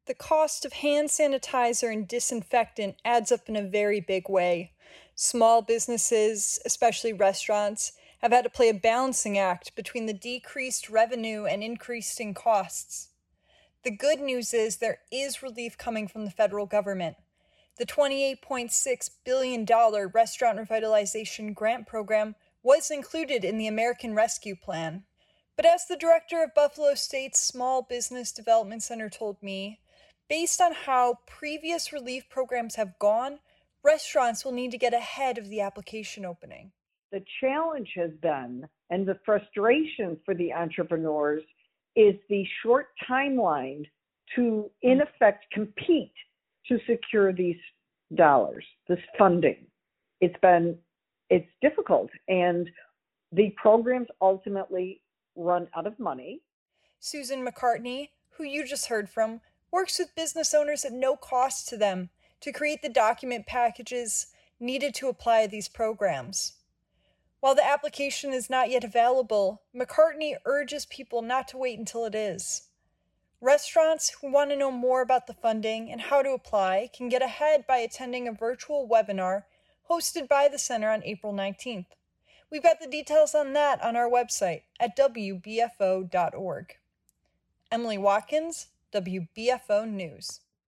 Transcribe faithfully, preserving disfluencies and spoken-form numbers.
The cost of hand sanitizer and disinfectant adds up in a very big way. Small businesses, especially restaurants, have had to play a balancing act between the decreased revenue and increasing costs. The good news is there is relief coming from the federal government. The twenty-eight point six billion dollars Restaurant Revitalization Grant Program was included in the American Rescue Plan. But as the director of Buffalo State's Small Business Development Center told me, based on how previous relief programs have gone, restaurants will need to get ahead of the application opening. The challenge has been, and the frustration for the entrepreneurs, is the short timeline to, in effect, compete to secure these dollars, this funding. It's been, it's difficult, and the programs ultimately run out of money. Susan McCartney, who you just heard from, works with business owners at no cost to them to create the document packages needed to apply these programs. While the application is not yet available, McCartney urges people not to wait until it is. Restaurants who want to know more about the funding and how to apply can get ahead by attending a virtual webinar hosted by the Center on April nineteenth. We've got the details on that on our website at w b f o dot org. Emily Watkins, W B F O News.